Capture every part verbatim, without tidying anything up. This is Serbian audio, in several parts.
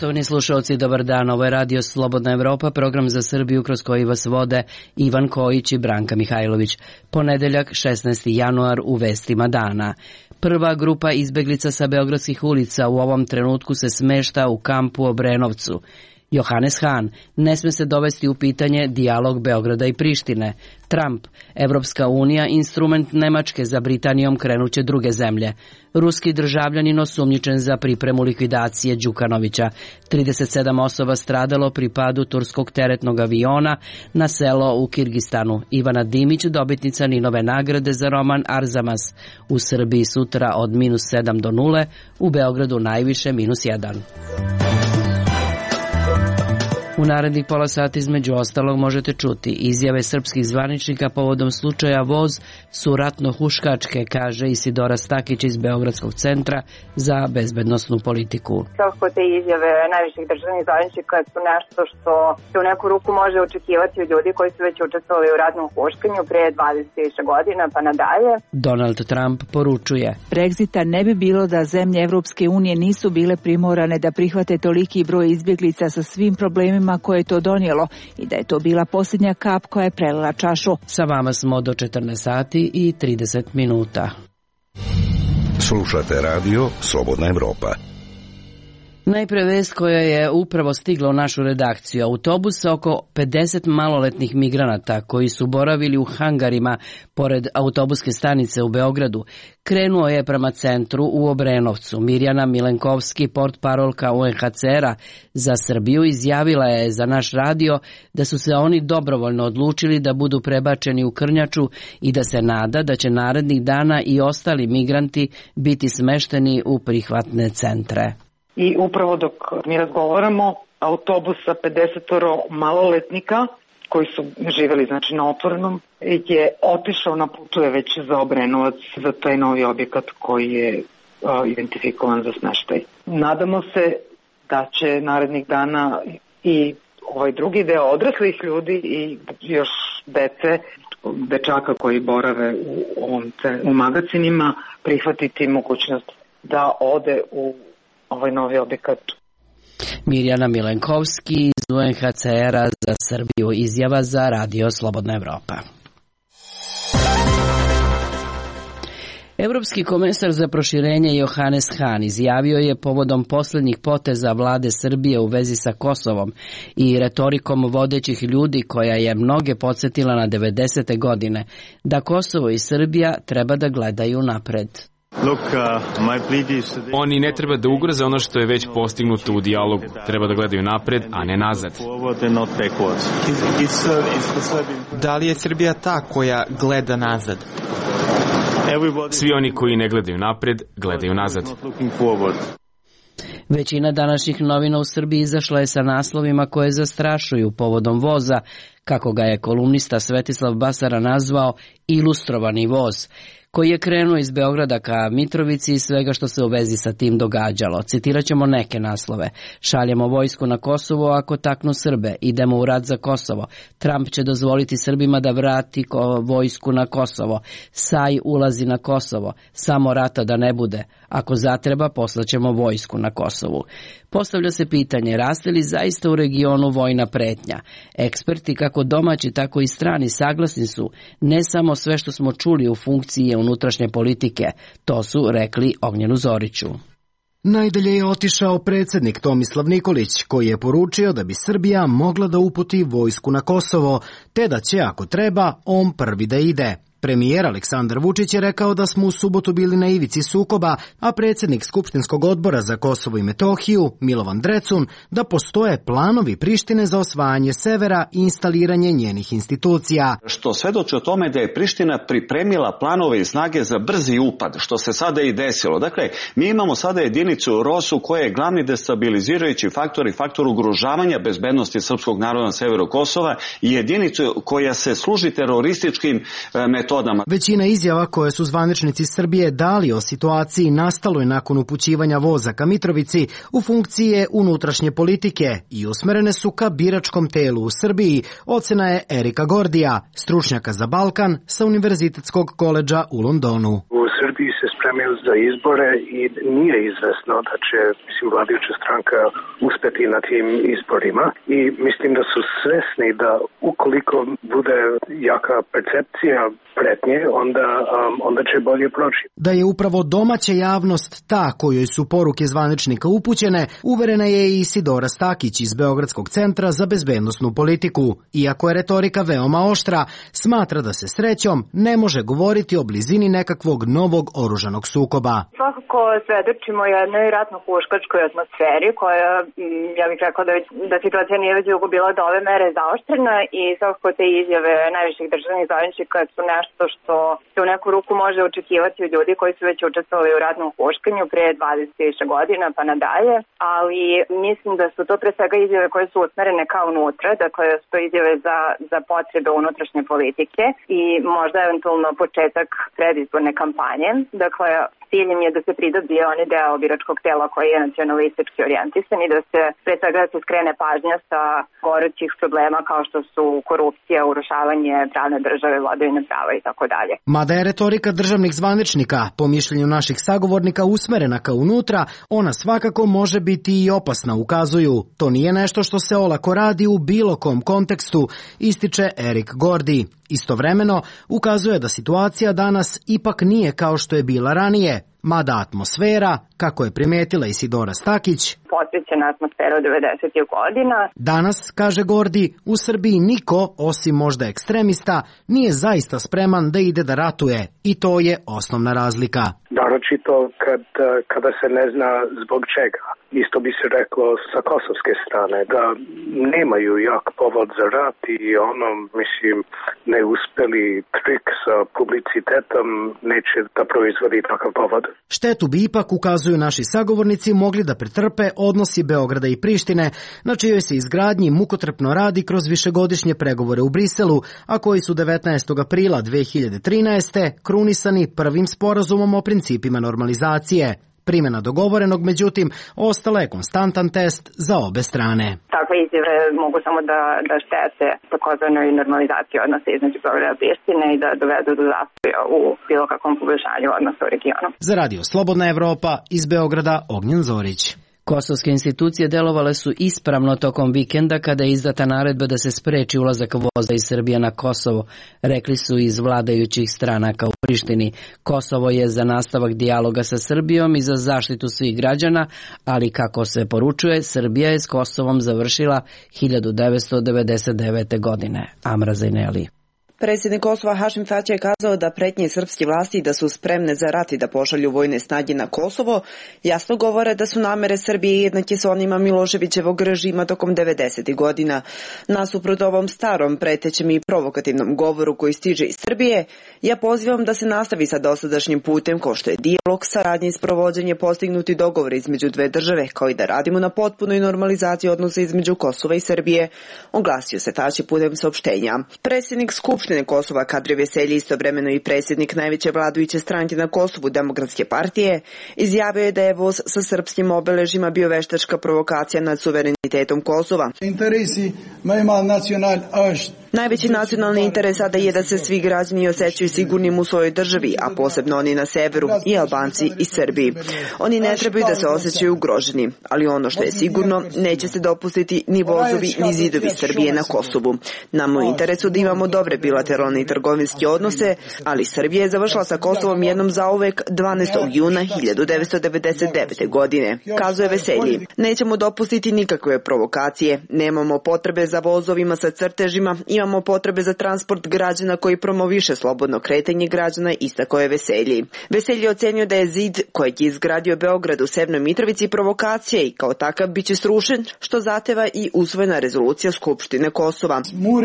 Poštovani slušalci, dobar dan. Ovo je Radio Slobodna Evropa, program za Srbiju kroz koji vas vode Ivan Kojić i Branka Mihajlović. Ponedeljak, šesnaesti januar, u vestima dana. Prva grupa izbeglica sa beogradskih ulica u ovom trenutku se smešta u kampu u Obrenovcu. Johannes Hahn, ne sme se dovesti u pitanje dijalog Beograda i Prištine. Trump, Evropska unija, instrument Nemačke za Britanijom krenuće druge zemlje. Ruski državljanin osumnjičen za pripremu likvidacije Đukanovića. trideset sedam osoba stradalo pri padu turskog teretnog aviona na selo u Kirgistanu. Ivana Dimić, dobitnica Ninove nagrade za roman Arzamas. U Srbiji sutra od minus sedam do nule, u Beogradu najviše minus jedan. U narednih pola sati između ostalog možete čuti izjave srpskih zvaničnika povodom slučaja Voz su ratno-huškačke, kaže Isidora Stakić iz Beogradskog centra za bezbednosnu politiku. Svakako te izjave najviših državnih zvaničnika su nešto što se u neku ruku može očekivati od ljudi koji su već učestvovali u ratnom huškanju pre dvadeset i više godina pa nadalje. Donald Trump poručuje: Brexita ne bi bilo da zemlje Evropske unije nisu bile primorane da prihvate toliki broj izbjeglica sa svim problemima koje je to donijelo i da je to bila posljednja kap koja je prelila čašu. Sa vama smo do četrnaest sati i trideset minuta. Slušate radio Slobodna Evropa. Najpre vest koja je upravo stigla u našu redakciju. Autobus sa oko pedeset maloletnih migranata koji su boravili u hangarima pored autobuske stanice u Beogradu krenuo je prema centru u Obrenovcu. Mirjana Milenkovski, portparolka U N H C R-a za Srbiju, izjavila je za naš radio da su se oni dobrovoljno odlučili da budu prebačeni u Krnjaču i da se nada da će narednih dana i ostali migranti biti smešteni u prihvatne centre. I upravo dok mi razgovaramo, autobus sa pedeset maloletnika koji su živjeli znači na otvorenom je otišao, na putu je već za Obrenovac, za taj novi objekat koji je uh, identifikovan za smeštaj. Nadamo se da će narednih dana i ovaj drugi deo odraslih ljudi i još dece, dečaka koji borave u, ovom, u magacinima, prihvatiti mogućnost da ode u ovaj novi objekat. Mirjana Milenkovski iz U N H C R-a za Srbiju, izjava za Radio Slobodna Evropa. Evropski komesar za proširenje Johannes Hahn izjavio je povodom posljednjih poteza vlade Srbije u vezi sa Kosovom i retorikom vodećih ljudi koja je mnoge podsjetila na devedesete godine, da Kosovo i Srbija treba da gledaju napred. Look, uh, my plead is... Oni ne treba da ugroze ono što je već postignuto u dijalogu. Treba da gledaju napred, a ne nazad. Da li je Srbija ta koja gleda nazad? Svi oni koji ne gledaju napred, gledaju nazad. Većina današnjih novina u Srbiji izašla je sa naslovima koje zastrašuju povodom voza, kako ga je kolumnista Svetislav Basara nazvao ilustrovani voz, koji je krenuo iz Beograda ka Mitrovici i svega što se u vezi sa tim događalo. Citirat ćemo neke naslove. Šaljemo vojsku na Kosovo ako taknu Srbe. Idemo u rat za Kosovo. Trump će dozvoliti Srbima da vrati vojsku na Kosovo. Saj ulazi na Kosovo. Samo rata da ne bude. Ako zatreba, poslaćemo vojsku na Kosovu. Postavlja se pitanje, raste li zaista u regionu vojna pretnja? Eksperti, kako domaći, tako i strani, saglasni su ne samo sve što smo čuli u funkciji je unutrašnje politike. To su rekli Ognjenu Zoriću. Najdalje je otišao predsjednik Tomislav Nikolić, koji je poručio da bi Srbija mogla da uputi vojsku na Kosovo, te da će, ako treba, on prvi da ide. Premijer Aleksandar Vučić je rekao da smo u subotu bili na ivici sukoba, a predsjednik Skupštinskog odbora za Kosovo i Metohiju, Milovan Drecun, da postoje planovi Prištine za osvajanje severa i instaliranje njenih institucija. Što svedoči o tome da je Priština pripremila planove i snage za brzi upad, što se sada i desilo. Dakle, mi imamo sada jedinicu Rosu koja je glavni destabilizirajući faktor i faktor ugrožavanja bezbednosti srpskog naroda na severu Kosova i jedinicu koja se služi terorističkim metodama. Većina izjava koje su zvaničnici Srbije dali o situaciji nastaloj nakon upućivanja voza ka Mitrovici u funkciji je unutrašnje politike i usmerene su ka biračkom telu u Srbiji, ocena je Erika Gordija, stručnjaka za Balkan sa Univerzitetskog koledža u Londonu. U Srbiji se spremaju za izbore i nije izvesno da će, mislim, vladajuća stranka uspeti na tim izborima i mislim da su svesni da ukoliko bude jaka percepcija pretnje, onda, um, onda će bolje proći. Da je upravo domaća javnost ta kojoj su poruke zvaničnika upućene, uverena je i Isidora Stakić iz Beogradskog centra za bezbednosnu politiku. Iako je retorika veoma oštra, smatra da se srećom ne može govoriti o blizini nekakvog novog oružanog sukoba. Svakako svedočimo jednoj ratno-huškačkoj atmosferi koja, ja bih rekla da, da situacija nije već dugo bila do ove mere zaoštrena i svakako te izjave najviših državnih zvaničnika su nešto što se u neku ruku može očekivati od ljudi koji su već učestvovali u ratnom huškanju pre dvadeset i više godina pa nadalje, ali mislim da su to pre svega izjave koje su usmerene kao unutra, dakle su to izjave za, za potrebe unutrašnje politike i možda eventualno početak predizborne kampanje. Dakle, ciljem je da se pridobije onaj deo biračkog tela koji je nacionalistički orijentisan i da se pre svega da se skrene pažnja sa gorućih problema kao što su korupcija, urušavanje pravne države, vladavine prava i tako dalje. Mada je retorika državnih zvaničnika, po mišljenju naših sagovornika, usmerena ka unutra, ona svakako može biti i opasna, ukazuju. To nije nešto što se olako radi u bilo kom kontekstu, ističe Erik Gordi. Istovremeno, ukazuje da situacija danas ipak nije kao što je bila ranije, mada atmosfera, kako je primetila Isidora Stakić, posvećena atmosfera od devedesetih godina. Danas, kaže Gordi, u Srbiji niko, osim možda ekstremista, nije zaista spreman da ide da ratuje i to je osnovna razlika. Naročito kad, kada se ne zna zbog čega. Isto bi se reklo sa kosovske strane, da nemaju jak povod za rat i ono, mislim, neuspeli trik sa publicitetom neće da proizvodi takav povod. Štetu bi ipak, ukazuju naši sagovornici, mogli da pretrpe odnosi Beograda i Prištine, na čijoj se izgradnji mukotrpno radi kroz višegodišnje pregovore u Briselu, a koji su devetnaestog aprila dve hiljade trinaeste. krunisani prvim sporazumom o principima normalizacije. Primjena dogovorenog, međutim, ostala je konstantan test za obe strane. Takve izjave mogu samo da, da štete takozvanoj normalizaciji odnosa između Beograda i Prištine i da dovedu do zastoja u bilo kakvom poboljšanju odnosa u regionu. Za Radio Slobodna Evropa, iz Beograda, Ognjen Zorić. Kosovske institucije delovale su ispravno tokom vikenda kada je izdata naredba da se spreči ulazak voza iz Srbije na Kosovo, rekli su iz vladajućih stranaka u Prištini. Kosovo je za nastavak dijaloga sa Srbijom i za zaštitu svih građana, ali kako se poručuje, Srbija je s Kosovom završila hiljadu devetsto devedeset devete. godine. Amra Zajneli. Predsjednik Kosova Hašim Tači je kazao da pretnje srpske vlasti da su spremne za rat i da pošalju vojne snage na Kosovo jasno govore da su namere Srbije jednake s onima Miloševićevog režima tokom devedesetih godina. Nasuprot ovom starom, pretećem i provokativnom govoru koji stiže iz Srbije, ja pozivam da se nastavi sa dosadašnjim putem ko što je dijalog, saradnje i sprovođenje postignuti dogovor između dve države, kao i da radimo na potpunoj normalizaciji odnosa između Kosova i Srbije, oglasio se Tači putem saopštenja. Predsjednik Skupštine Kosova Kadri Veselji, istovremeno i predsjednik najveće vladajuće stranke na Kosovu, Demokratske partije, izjavio je da je voz sa srpskim obeležima bio veštačka provokacija nad suverenitetom Kosova. Interesi ima nacional ašt. Najveći nacionalni interes sada je da se svi građani osjećaju sigurnim u svojoj državi, a posebno oni na severu, i Albanci i Srbi. Oni ne trebaju da se osjećaju ugroženi, ali ono što je sigurno, neće se dopustiti ni vozovi ni zidovi Srbije na Kosovu. Nam u interesu da imamo dobre bilateralne i trgovinske odnose, ali Srbija je završila sa Kosovom jednom zauvek dvanaestog juna hiljadu devetsto devedeset devete. godine. Kazuje Veselji, nećemo dopustiti nikakve provokacije, nemamo potrebe za vozovima sa crtežima, imamo potrebe za transport građana koji promoviše slobodno kretanje građana, istakao je Veselji. Veselji ocenio da je zid kojeg je izgradio Beograd u Severnoj Mitrovici provokacija i kao takav biće srušen, što zahteva i usvojena rezolucija Skupštine Kosova.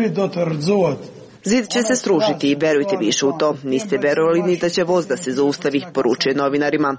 Zid će se srušiti i verujte više u to. Niste verovali ni da će voz da se zaustavi, poručuje novinarima.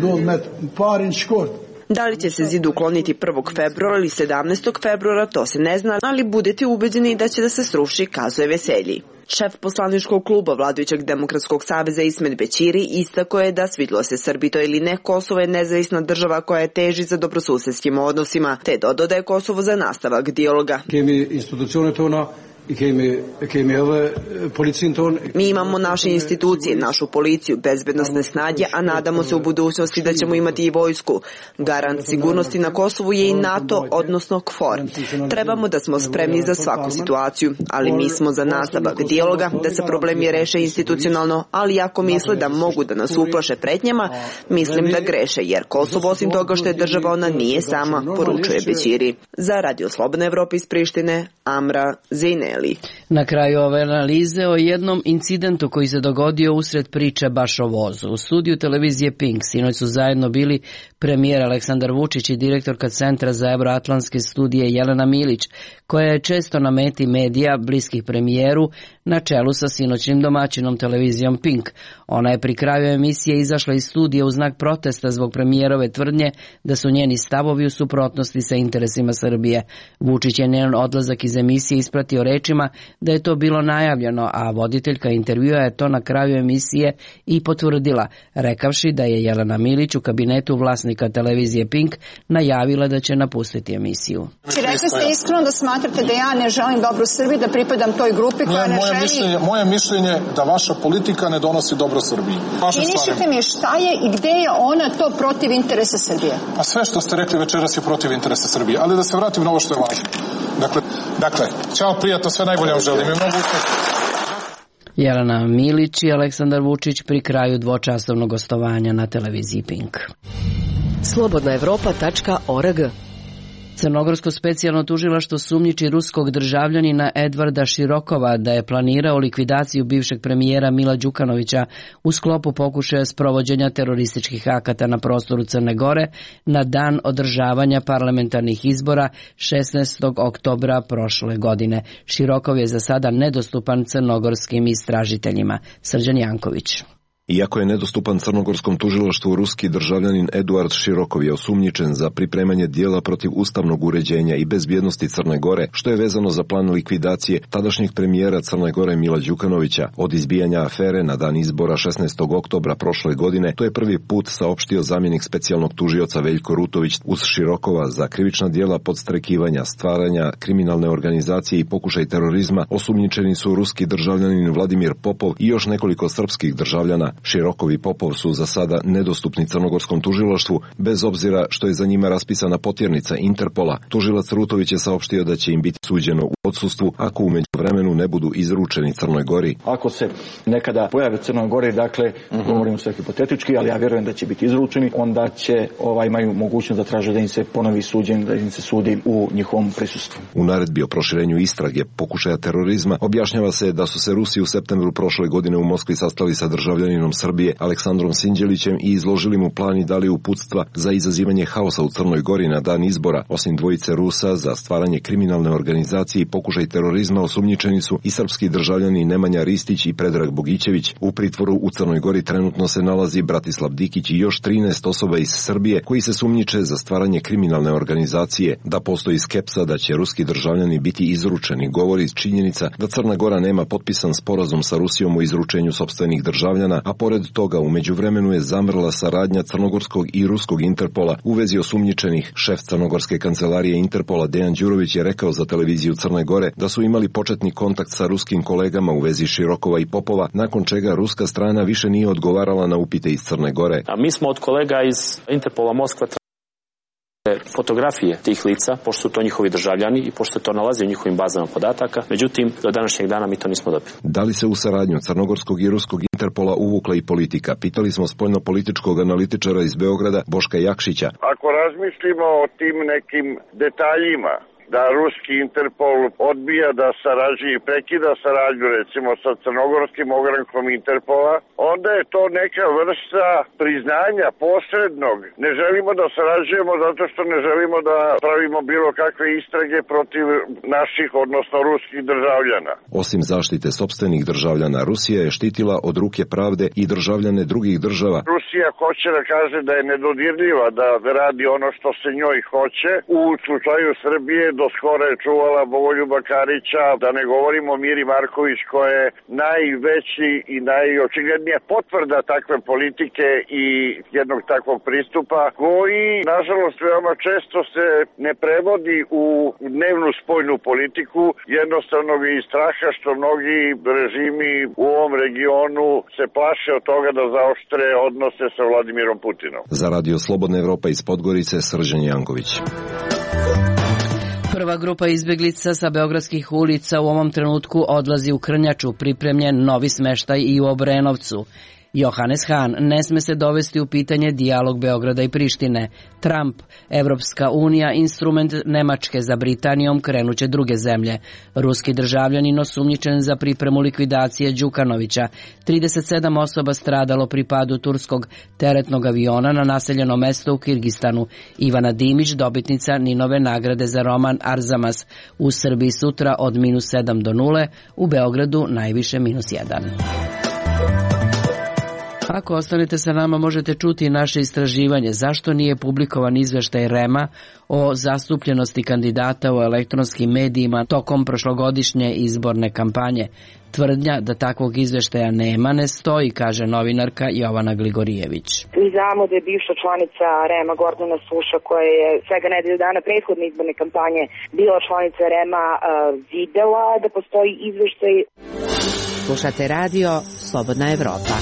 Da li će se zid ukloniti prvog februara ili sedamnaestog februara, to se ne zna, ali budete ubeđeni da će da se sruši, kazuje Veselji. Šef poslaničkog kluba vladajućeg Demokratskog saveza Ismet Bećiri istakao je da svidlo se Srbi to ili ne, Kosovo je nezavisna država koja teži za dobrosusedskim odnosima, te dodao da je Kosovo za nastavak dijaloga. Mi imamo naše institucije, našu policiju, bezbednosne snage, a nadamo se u budućnosti da ćemo imati i vojsku. Garant sigurnosti na Kosovu je i NATO, odnosno K F O R. Trebamo da smo spremni za svaku situaciju, ali mi smo za nastavak dijaloga, da se problemi reše institucionalno, ali ako misle da mogu da nas uplaše pretnjama, mislim da greše, jer Kosovo osim toga što je država, ona nije sama, poručuje Bećiri. Za Radio Slobodna Evropa iz Prištine, Amra Zejneli. Na kraju ove analize o jednom incidentu koji se dogodio usred priče baš o vozu. U studiju televizije Pink sinoć su zajedno bili premijer Aleksandar Vučić i direktorka Centra za euroatlantske studije Jelena Milić, koja je često na meti medija bliskih premijeru na čelu sa sinoćnim domaćinom televizijom Pink. Ona je pri kraju emisije izašla iz studija u znak protesta zbog premijerove tvrdnje da su njeni stavovi u suprotnosti sa interesima Srbije. Vučić je njen odlazak iz emisije ispratio rečima da je to bilo najavljeno, a voditeljka intervjua je to na kraju emisije i potvrdila, rekavši da je Jelena Milić u kabinetu vlasnika televizije Pink najavila da će napustiti emisiju. Rekli ste iskreno da smatrate da ja ne želim dobro Srbiji, da pripadam toj grupi koja ne, ne moje želi... Mišljenje, moje mišljenje da vaša politika ne donosi dobro Srbiji. Inišite mi šta je i gde je ona to protiv interesa Srbije? Pa sve što ste rekli večeras je protiv interesa Srbije, ali da se vratim na ovo što je važno. Dakle, dakle, ćao prijatno, sve najbolje vam želim. Jelena Milić i Aleksandar Vučić pri kraju dvočasovnog gostovanja na televiziji Pink. slobodna evropa tačka org. Crnogorsko specijalno tužilaštvo sumnjiči ruskog državljanina Edvarda Širokova da je planirao likvidaciju bivšeg premijera Mila Đukanovića u sklopu pokušaja sprovođenja terorističkih akata na prostoru Crne Gore na dan održavanja parlamentarnih izbora šesnaestog oktobra prošle godine. Širokov je za sada nedostupan crnogorskim istražiteljima. Srđan Janković. Iako je nedostupan crnogorskom tužilaštvu, ruski državljanin Eduard Širokov je osumnjičen za pripremanje dijela protiv ustavnog uređenja i bezbjednosti Crne Gore, što je vezano za plan likvidacije tadašnjeg premijera Crne Gore Mila Đukanovića. Od izbijanja afere na dan izbora šesnaestog oktobra prošle godine, to je prvi put saopštio zamjenik specijalnog tužioca Veljko Rutović. Uz Širokova za krivična dijela podstrekivanja, stvaranja kriminalne organizacije i pokušaj terorizma osumnjičeni su ruski državljanin Vladimir Popov i još nekoliko srpskih državljana. Širokov i Popov su za sada nedostupni crnogorskom tužilaštvu, bez obzira što je za njima raspisana potjernica Interpola. Tužilac Rutović je saopštio da će im biti suđeno u odsustvu ako u međuvremenu ne budu izručeni Crnoj Gori. Ako se nekada pojave u Crnoj Gori, dakle, uh-huh. govorimo sve hipotetički, ali ja vjerujem da će biti izručeni, onda će ovaj, imaju mogućnost da traže da im se ponovi suđenje, da im se sudi u njihovom prisustvu. U naredbi o proširenju istrage pokušaja terorizma objašnjava se da su se Rusi u septembru prošle godine u Moskvi sastali sa državljaninom Srbije Aleksandrom Sinđelićem i izložili mu plan i dali uputstva za izazivanje haosa u Crnoj Gori na dan izbora. Osim dvojice Rusa za stvaranje kriminalne organizacije i pokušaj terorizma osumnjičeni su i srpski državljani Nemanja Ristić i Predrag Bogićević. U pritvoru u Crnoj Gori trenutno se nalazi Bratislav Dikić i još trinaest osoba iz Srbije koji se sumnjiče za stvaranje kriminalne organizacije. Da postoji skepsa da će ruski državljani biti izručeni govori iz činjenica da Crna Gora nema potpisan sporazum sa Rusijom o izručenju sopstvenih državljana, a pored toga u međuvremenu je zamrla saradnja crnogorskog i ruskog Interpola u vezi osumnjičenih. Šef crnogorske kancelarije Interpola Dejan Đurović je rekao za televiziju Crne Gore da su imali početni kontakt sa ruskim kolegama u vezi Širokova i Popova, nakon čega ruska strana više nije odgovarala na upite iz Crne Gore. A mi smo od kolega iz Interpola Moskva fotografije tih lica, pošto su to njihovi državljani i pošto to nalazi u njihovim bazama podataka, međutim, do današnjeg dana mi to nismo dobili. Da li se u saradnju crnogorskog i ruskog Interpola uvukla i politika? Pitali smo spoljnopolitičkog analitičara iz Beograda Boška Jakšića. Ako razmislimo o tim nekim detaljima, da ruski Interpol odbija da sarađuje i prekida saradnju recimo sa crnogorskim ogrankom Interpola, onda je to neka vrsta priznanja posrednog. Ne želimo da sarađujemo zato što ne želimo da pravimo bilo kakve istrage protiv naših, odnosno ruskih državljana. Osim zaštite sopstvenih državljana, Rusija je štitila od ruke pravde i državljane drugih država. Rusija hoće da kaže da je nedodirljiva, da radi ono što se njoj hoće. U slučaju Srbije do skoro je čuvala Bogoljuba Karića, da ne govorimo o Miri Marković koja je najveći i najočiglednija potvrda takve politike i jednog takvog pristupa koji, nažalost, veoma često se ne prevodi u dnevnu spoljnu politiku, jednostavno iz straha što mnogi režimi u ovom regionu se plaše od toga da zaoštre odnose sa Vladimirom Putinom. Za Radio Slobodna Evropa iz Podgorice, Srđan Janković. Prva grupa izbjeglica sa beogradskih ulica u ovom trenutku odlazi u Krnjaču, pripremljen novi smeštaj i u Obrenovcu. Johannes Hahn: ne sme se dovesti u pitanje dijalog Beograda i Prištine. Trump: Evropska unija instrument Nemačke, za Britanijom krenuće druge zemlje. Ruski državljanin osumnjičen za pripremu likvidacije Đukanovića. trideset sedam osoba stradalo pri padu turskog teretnog aviona na naseljeno mesto u Kirgistanu. Ivana Dimić, dobitnica Ninove nagrade za roman Arzamas. U Srbiji sutra od minus sedam do nule, u Beogradu najviše minus jedan. Ako ostanete sa nama, možete čuti naše istraživanje zašto nije publikovan izveštaj R E M-a o zastupljenosti kandidata u elektronskim medijima tokom prošlogodišnje izborne kampanje. Tvrdnja da takvog izveštaja nema ne stoji, kaže novinarka Jovana Gligorijević. Mi znamo da je bivša članica R E M-a Gordana Suša, koja je svega nedelju dana prethodne izborne kampanje bila članica R E M-a, videla da postoji izveštaj. Slušate radio Slobodna Evropa.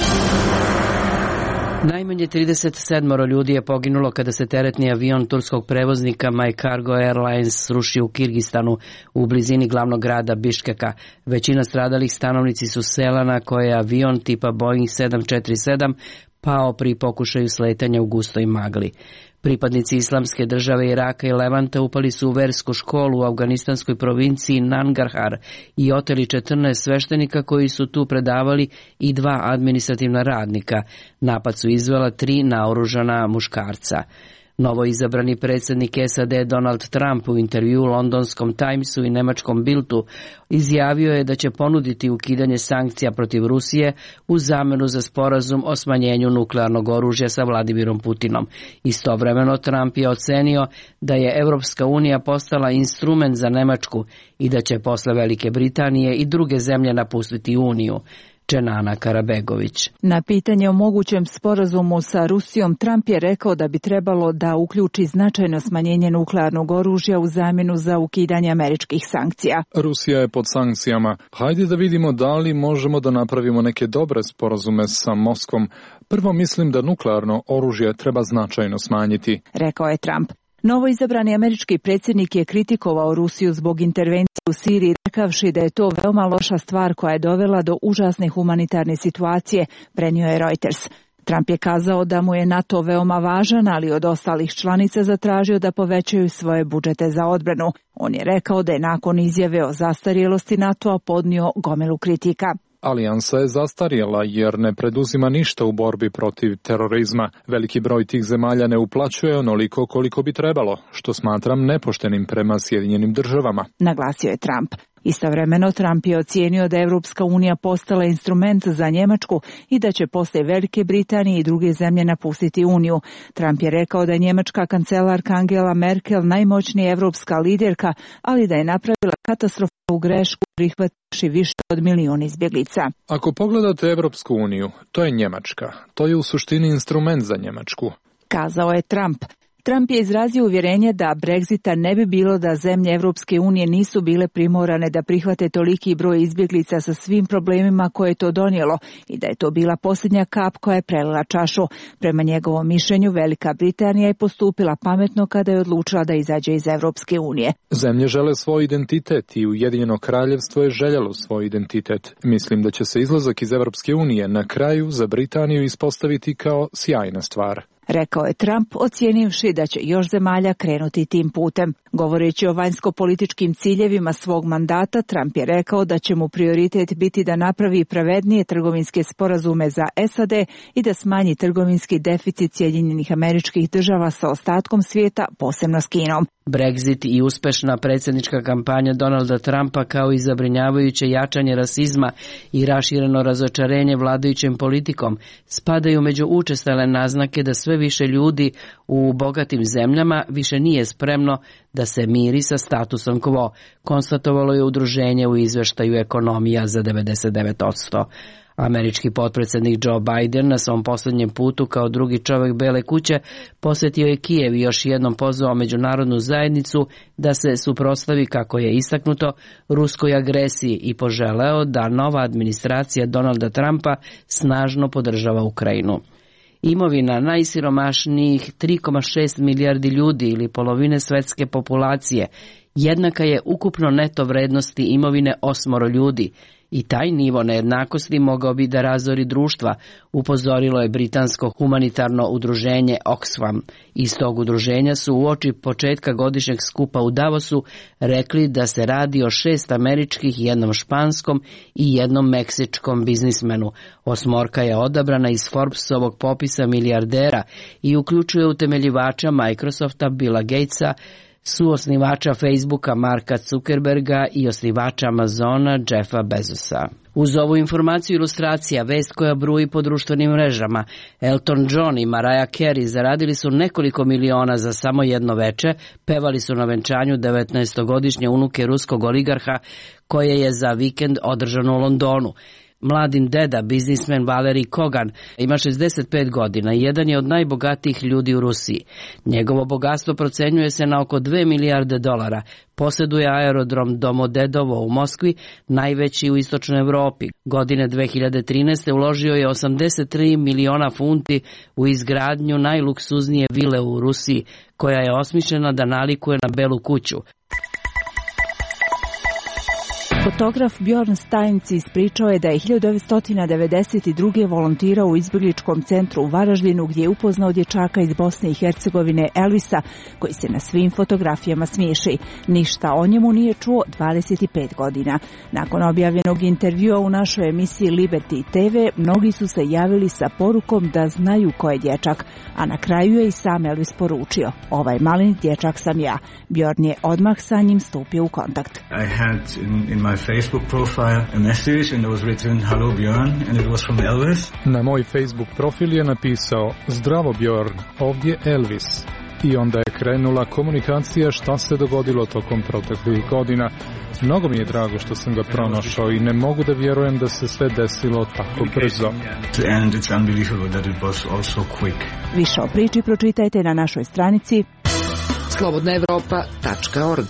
Najmanje trideset sedam ljudi je poginulo kada se teretni avion turskog prevoznika My Cargo Airlines srušio u Kirgistanu u blizini glavnog grada Biškeka. Većina stradalih stanovnici su sela na koje je avion tipa Boeing sedam četiri sedam pao pri pokušaju sletanja u gustoj magli. Pripadnici Islamske države Iraka i Levanta upali su u versku školu u afganistanskoj provinciji Nangarhar i oteli četrnaest sveštenika koji su tu predavali i dva administrativna radnika. Napad su izvela tri naoružana muškarca. Novo izabrani predsjednik S A D Donald Trump u intervju u londonskom Timesu i nemačkom Bildu izjavio je da će ponuditi ukidanje sankcija protiv Rusije u zamenu za sporazum o smanjenju nuklearnog oružja sa Vladimirom Putinom. Istovremeno Trump je ocenio da je Evropska unija postala instrument za Nemačku i da će posle Velike Britanije i druge zemlje napustiti Uniju. Čenana Karabegović. Na pitanje o mogućem sporazumu sa Rusijom, Trump je rekao da bi trebalo da uključi značajno smanjenje nuklearnog oružja u zamjenu za ukidanje američkih sankcija. Rusija je pod sankcijama. Hajde da vidimo da li možemo da napravimo neke dobre sporazume sa Moskvom. Prvo mislim da nuklearno oružje treba značajno smanjiti, rekao je Trump. Novo izabrani američki predsjednik je kritikovao Rusiju zbog intervencije u Siriji, rekavši da je to veoma loša stvar koja je dovela do užasne humanitarne situacije, prenio je Reuters. Trump je kazao da mu je NATO veoma važan, ali od ostalih članica zatražio da povećaju svoje budžete za odbranu. On je rekao da je nakon izjave o zastarjelosti NATO-a podnio gomilu kritika. Alijansa je zastarjela jer ne preduzima ništa u borbi protiv terorizma. Veliki broj tih zemalja ne uplaćuje onoliko koliko bi trebalo, što smatram nepoštenim prema Sjedinjenim državama, naglasio je Trump. Istovremeno Trump je ocijenio da je Evropska unija postala instrument za Njemačku i da će posle Velike Britanije i druge zemlje napustiti Uniju. Trump je rekao da je njemačka kancelarka Angela Merkel najmoćnija evropska liderka, ali da je napravila katastrofalnu grešku prihvativši više od milijuna izbjeglica. Ako pogledate Evropsku uniju, to je Njemačka. To je u suštini instrument za Njemačku, kazao je Trump. Trump je izrazio uvjerenje da Brexita ne bi bilo da zemlje Evropske unije nisu bile primorane da prihvate toliki broj izbjeglica sa svim problemima koje je to donijelo i da je to bila posljednja kap koja je prelila čašu. Prema njegovom mišljenju, Velika Britanija je postupila pametno kada je odlučila da izađe iz Evropske unije. Zemlje žele svoj identitet i Ujedinjeno kraljevstvo je željelo svoj identitet. Mislim da će se izlazak iz Evropske unije na kraju za Britaniju ispostaviti kao sjajna stvar, rekao je Trump, ocijenivši da će još zemalja krenuti tim putem. Govoreći o vanjsko-političkim ciljevima svog mandata, Trump je rekao da će mu prioritet biti da napravi pravednije trgovinske sporazume za S A D i da smanji trgovinski deficit Sjedinjenih Američkih Država sa ostatkom svijeta, posebno s Kinom. Brexit i uspešna predsjednička kampanja Donalda Trumpa kao i zabrinjavajuće jačanje rasizma i rašireno razočarenje vladajućim politikom spadaju među učestale naznake da sve više ljudi u bogatim zemljama više nije spremno da se miri sa statusom quo, konstatovalo je udruženje u izveštaju Ekonomija za devedeset devet posto. Američki potpredsjednik Joe Biden na svom posljednjem putu kao drugi čovjek Bele kuće posjetio je Kijev i još jednom pozvao međunarodnu zajednicu da se suprotstavi, kako je istaknuto, ruskoj agresiji i poželeo da nova administracija Donalda Trumpa snažno podržava Ukrajinu. Imovina najsiromašnijih tri zarez šest milijardi ljudi ili polovine svetske populacije jednaka je ukupno neto vrednosti imovine osmoro ljudi. I taj nivo nejednakosti mogao bi da razori društva, upozorilo je britansko humanitarno udruženje Oxfam. Iz tog udruženja su uoči početka godišnjeg skupa u Davosu rekli da se radi o šest američkih, jednom španskom i jednom meksičkom biznismenu. Osmorka je odabrana iz Forbesovog popisa milijardera i uključuje utemeljivača Microsofta Billa Gatesa, suosnivača Facebooka Marka Zuckerberga i osnivača Amazona Jeffa Bezosa. Uz ovu informaciju ilustracija, vest koja bruji po društvenim mrežama. Elton John i Mariah Carey zaradili su nekoliko miliona za samo jedno veče, pevali su na venčanju devetnaestogodišnje unuke ruskog oligarha koje je za vikend održano u Londonu. Mladin deda, biznismen Valerij Kogan, ima šezdeset pet godina i jedan je od najbogatijih ljudi u Rusiji. Njegovo bogatstvo procenjuje se na oko dve milijarde dolara. Posjeduje aerodrom Domodedovo u Moskvi, najveći u istočnoj Evropi. Godine dve hiljade trinaeste. uložio je osamdeset tri miliona funti u izgradnju najluksuznije vile u Rusiji, koja je osmišljena da nalikuje na Belu kuću. Fotograf Bjorn Steinci ispričao je da je hiljadu devetsto devedeset druge. volontirao u izbjegličkom centru u Varaždinu, gdje je upoznao dječaka iz Bosne i Hercegovine Elvisa, koji se na svim fotografijama smiješi. Ništa o njemu nije čuo dvadeset pet godina. Nakon objavljenog intervjua u našoj emisiji Liberty te ve, mnogi su se javili sa porukom da znaju ko je dječak, a na kraju je i sam Elvis poručio: ovaj malin dječak sam ja. Bjorn je odmah sa njim stupio u kontakt. I had in, in my Facebook profile a message and it was written hello Bjorn and it was from Elvis. Na moj Facebook profil je napisao: zdravo Bjorn, ovdje Elvis. I onda je krenula komunikacija šta se dogodilo tokom proteklih godina. Mnogo mi je drago što sam ga pronašao i ne mogu da vjerujem da se sve desilo tako brzo. And it's unbelievable that it was also quick. Više o priči pročitajte na našoj stranici slobodna evropa tačka org.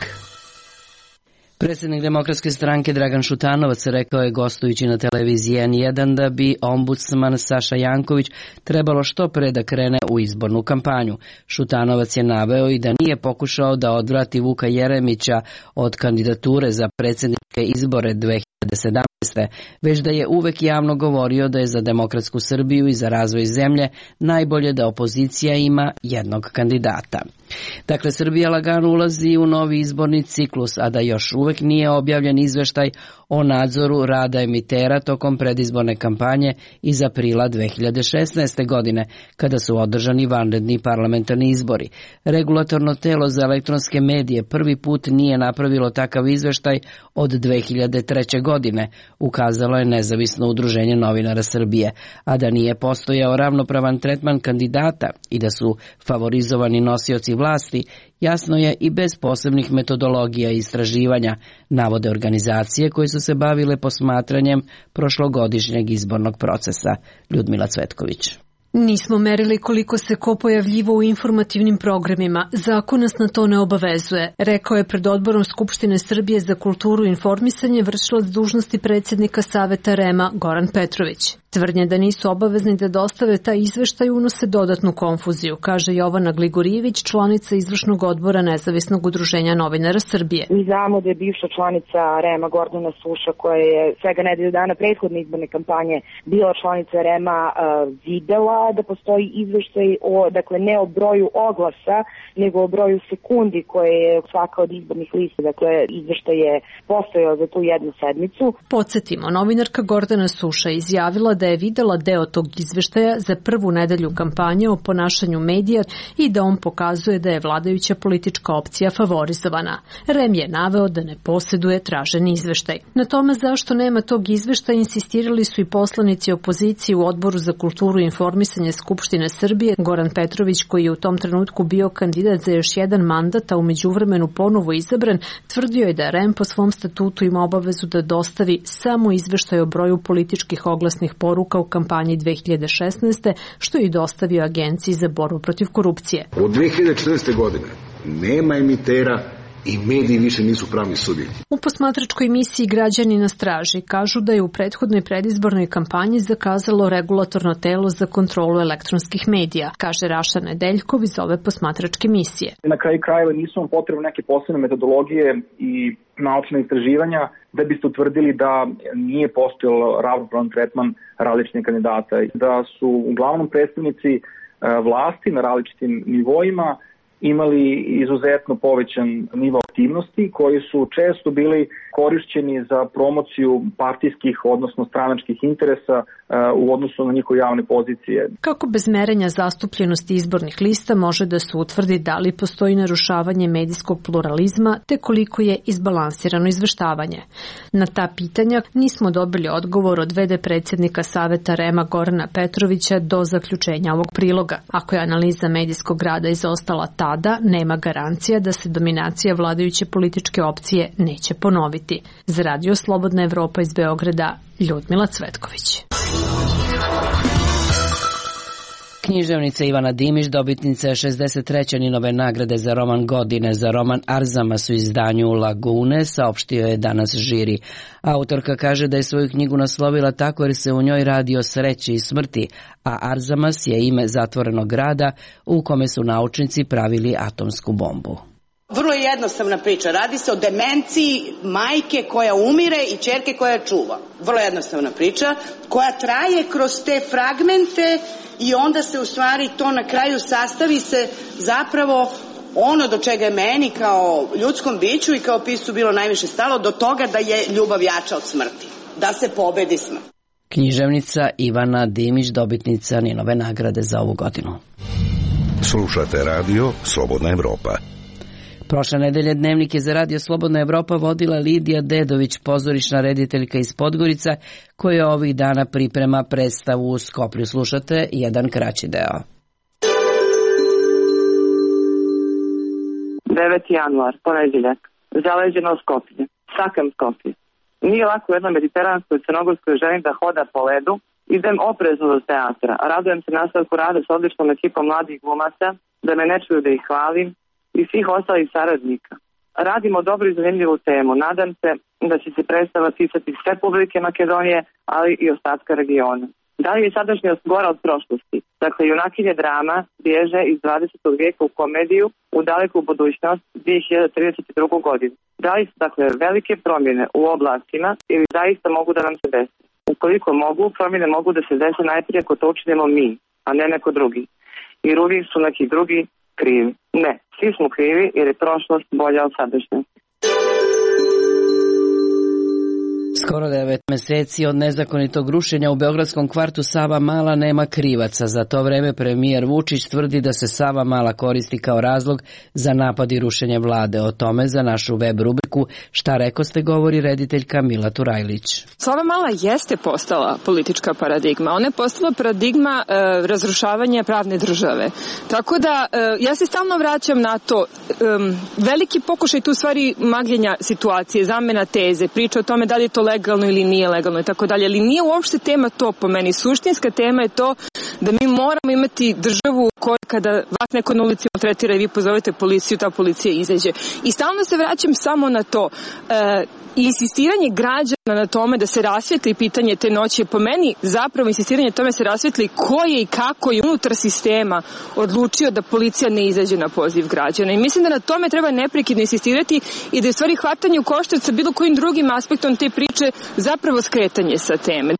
Predsjednik Demokratske stranke Dragan Šutanovac rekao je gostujući na televiziji en jedan da bi ombudsman Saša Janković trebalo što pre da krene u izbornu kampanju. Šutanovac je naveo i da nije pokušao da odvrati Vuka Jeremića od kandidature za predsjedničke izbore dve hiljade sedamnaeste. već da je uvek javno govorio da je za demokratsku Srbiju i za razvoj zemlje najbolje da opozicija ima jednog kandidata. Dakle, Srbija lagano ulazi u novi izborni ciklus, a da još uvek nije objavljen izveštaj o nadzoru rada emitera tokom predizborne kampanje iz aprila dve hiljade šesnaeste. godine, kada su održani vanredni parlamentarni izbori. Regulatorno telo za elektronske medije prvi put nije napravilo takav izveštaj od dve hiljade treće. godine, ukazalo je nezavisno udruženje novinara Srbije, a da nije postojao ravnopravan tretman kandidata i da su favorizovani nosioci vlasti, jasno je i bez posebnih metodologija i istraživanja, navode organizacije koje su se bavile posmatranjem prošlogodišnjeg izbornog procesa. Ljudmila Cvetković. Nismo merili koliko se ko pojavljivo u informativnim programima. Zakon nas na to ne obavezuje, rekao je pred odborom Skupštine Srbije za kulturu i informisanje vršilac dužnosti predsjednika Saveta REM-a Goran Petrović. Tvrdnje da nisu obavezni da dostave taj izveštaj unose dodatnu konfuziju, kaže Jovana Gligorijević, članica izvršnog odbora Nezavisnog udruženja novinara Srbije. Mi znamo da je bivša članica REM-a Gordana Suša, koja je svega nedelju dana prethodne izborne kampanje bila članica REM-a, videla da postoji izveštaj o, dakle, ne o broju oglasa, nego o broju sekundi koje je svaka od izbornih lista, dakle, izveštaj je postojao za tu jednu sedmicu. Podsjetimo, novinarka Gordana Suša izjavila da je videla deo tog izveštaja za prvu nedelju kampanje o ponašanju medija i da on pokazuje da je vladajuća politička opcija favorizovana. REM je naveo da ne posjeduje traženi izveštaj. Na tome zašto nema tog izveštaja insistirali su i poslanici opozicije u Odboru za kulturu i informisanje Skupštine Srbije. Goran Petrović, koji je u tom trenutku bio kandidat za još jedan mandat, a u međuvremenu ponovo izabran, tvrdio je da REM po svom statutu ima obavezu da dostavi samo izveštaj o broju političkih oglasnih poruka u kampanji dve hiljade šesnaeste. što je i dostavio Agenciji za borbu protiv korupcije. Od dve hiljade četrnaeste. godine nema emitera i mediji više nisu pravni subjekti. U posmatračkoj misiji Građani na straži kažu da je u prethodnoj predizbornoj kampanji zakazalo regulatorno telo za kontrolu elektronskih medija, kaže Raša Nedeljkov iz ove posmatračke misije. Na kraju krajeva nisu vam potrebne neke posebne metodologije i naučne istraživanja da biste utvrdili da nije postojalo ravnopravan tretman različitih kandidata, da su uglavnom predstavnici vlasti na različitim nivoima imali izuzetno povećan nivo aktivnosti koji su često bili korišćeni za promociju partijskih, odnosno stranačkih interesa u odnosu na njihove javne pozicije. Kako bez merenja zastupljenosti izbornih lista može da se utvrdi da li postoji narušavanje medijskog pluralizma te koliko je izbalansirano izveštavanje? Na ta pitanja nismo dobili odgovor od v d predsjednika Saveta REM-a Gorana Petrovića do zaključenja ovog priloga. Ako je analiza medijskog rada izostala tada, nema garancija da se dominacija vladajuće političke opcije neće ponoviti. Za Radio Slobodna Evropa iz Beograda, Ljudmila Cvetković. Književnica Ivana Dimić, dobitnica šezdeset treće Ninove nagrade za roman godine za roman Arzamas u izdanju Lagune, saopštio je danas žiri. Autorka kaže da je svoju knjigu naslovila tako jer se u njoj radi o sreći i smrti, a Arzamas je ime zatvorenog grada u kome su naučnici pravili atomsku bombu. Vrlo je jednostavna priča. Radi se o demenciji majke koja umire i ćerke koja čuva. Vrlo jednostavna priča koja traje kroz te fragmente i onda se u stvari to na kraju sastavi se zapravo ono do čega je meni kao ljudskom biću i kao piscu bilo najviše stalo, do toga da je ljubav jača od smrti. Da se pobedi smrt. Književnica Ivana Dimić, dobitnica Ninove nagrade za ovu godinu. Slušate radio Slobodna Evropa. Prošle nedelje Dnevnik je za Radio Slobodna Evropa vodila Lidija Dedović, pozorišna rediteljka iz Podgorica, koja ovih dana priprema predstavu u Skoplju. Slušate jedan kraći deo. deveti januar, ponedeljak, zaleđeno Skoplje, sakam Skoplje. Nije lako u jednoj mediteranskoj crnogorskoj ženi da hoda po ledu, idem oprezno do teatra, a radujem se nastavku rada s odličnom ekipom mladih glumaca, da me ne čuju da ih hvalim, i svih ostalih saradnika. Radimo dobro i zanimljivu temu. Nadam se da će se predstava ticati sve publike Makedonije, ali i ostatka regiona. Da li je sadašnjost gora od prošlosti? Dakle, junakinje drama bježe iz dvadesetog vijeka u komediju u daleku budućnost dvije hiljade trideset druge. godinu. Da li su, dakle, velike promjene u oblastima ili zaista mogu da nam se desi? Ukoliko mogu, promjene mogu da se desi najprije ako to učinimo mi, a ne neko drugi. Jer uvijek su neki drugi krivi. Ne, svi smo krivi jer je prošlost bolja od sadašnjosti. Skoro devet meseci od nezakonitog rušenja u beogradskom kvartu Sava Mala nema krivaca. Za to vreme premijer Vučić tvrdi da se Sava Mala koristi kao razlog za napad i rušenje vlade. O tome za našu web rubriku Šta rekoste govori rediteljka Mila Turajlić. Sava Mala jeste postala politička paradigma. Ona je postala paradigma e, razrušavanja pravne države. Tako da e, ja se stalno vraćam na to. E, veliki pokušaj tu stvari magljenja situacije, zamena teze, priča o tome da li je to legalno ili nije legalno i tako dalje, ali nije uopšte tema to po meni. Suštinska tema je to da mi moramo imati državu koja kada vas neko na ulici tretira i vi pozovete policiju, ta policija izađe. I stalno se vraćam samo na to. E, insistiranje građana na tome da se rasvetli pitanje te noći je po meni zapravo insistiranje na tome se rasvetli ko je i kako je unutar sistema odlučio da policija ne izađe na poziv građana. I mislim da na tome treba neprekidno insistirati i da je u stvari hvatanje u koštac sa bilo kojim drugim aspektom te priče zapravo skretanje sa teme.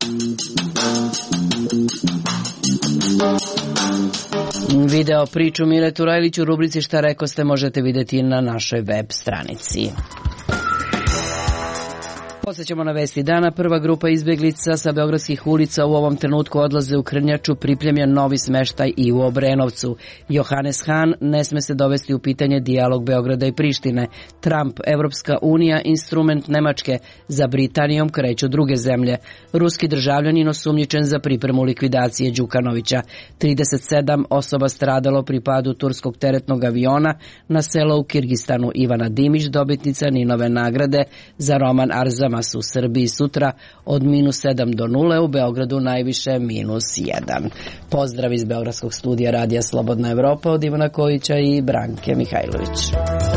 Video priču Mile Turajlić u rubrici Šta rekoste možete vidjeti na našoj web stranici. Posjećamo na vesti dana. Prva grupa izbjeglica sa beogradskih ulica u ovom trenutku odlaze u Krnjaču, pripremljen novi smeštaj i u Obrenovcu. Johannes Hahn: ne sme se dovesti u pitanje dijalog Beograda i Prištine. Trump: Evropska unija instrument Nemačke, za Britanijom kreću druge zemlje. Ruski državljanin osumnjičen za pripremu likvidacije Đukanovića. trideset sedam osoba stradalo pri padu turskog teretnog aviona na selo u Kirgistanu. Ivana Dimić, dobitnica Ninove nagrade za roman Arzamas u Srbiji sutra od minus sedam do nule, u Beogradu najviše minus jedan. Pozdrav iz Beogradskog studija Radija Slobodna Evropa od Ivana Kojića i Branke Mihajlović.